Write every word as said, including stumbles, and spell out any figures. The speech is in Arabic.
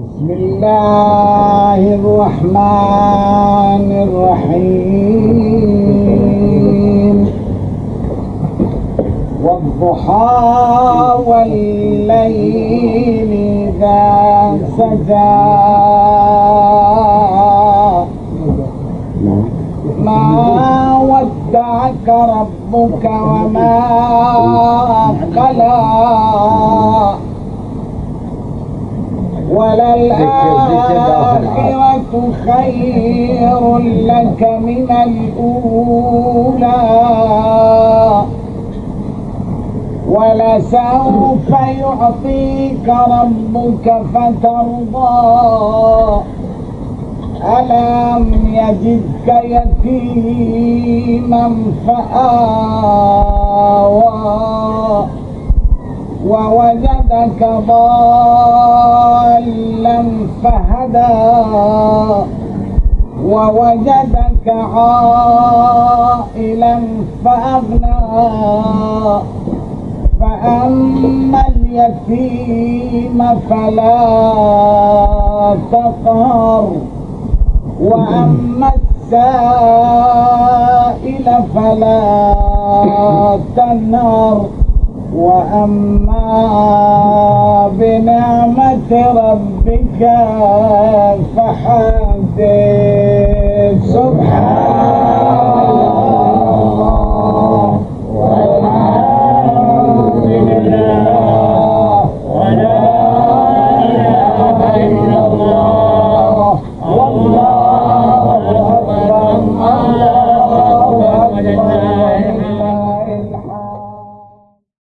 بسم الله الرحمن الرحيم. والضحى والليل إذا سجى ما ودعك ربك وما قلى وللآخرة خير لك من الأولى ولسوف يعطيك ربك فترضى ألم يجدك يتيما فآوى ووجدك ضالا فهدى ووجدك عائلا فأغنى فأما اليتيم فلا تقهر وأما السائل فلا تنهر وأما بنعمة ربك فحدث. سبحان